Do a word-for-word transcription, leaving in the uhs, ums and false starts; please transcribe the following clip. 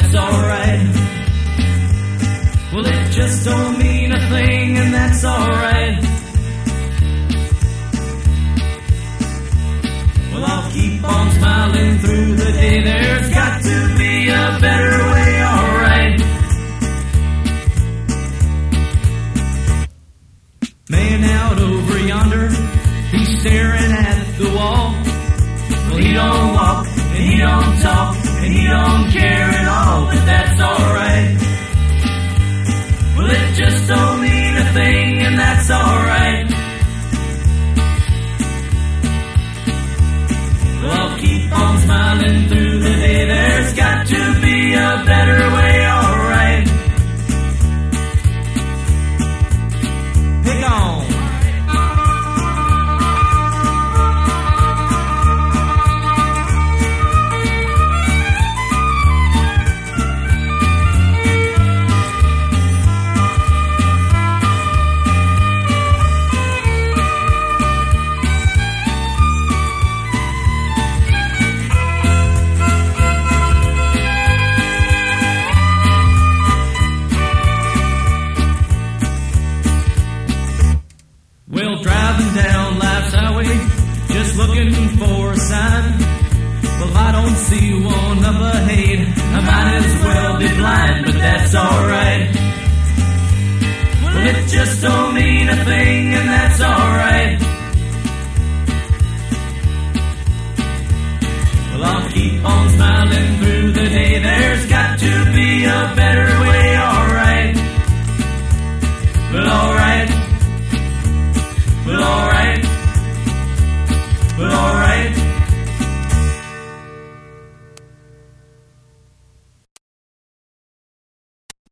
that's alright. Well, it just don't mean a thing, and that's alright. Well, I'll keep on smiling through the day. There's got to be a better way, alright. Man out over yonder, he's staring at the wall. Well, he don't walk, and he don't talk, and he don't care at all, but that's alright. Well, it just don't mean a thing, and that's alright. Well, I'll keep on smiling through the day. There's got to be a better way, alright. Pick on. Well, driving down life's highway, just looking for a sign. Well, I don't see one up ahead, I might as well be blind, but that's alright. Well, it just don't mean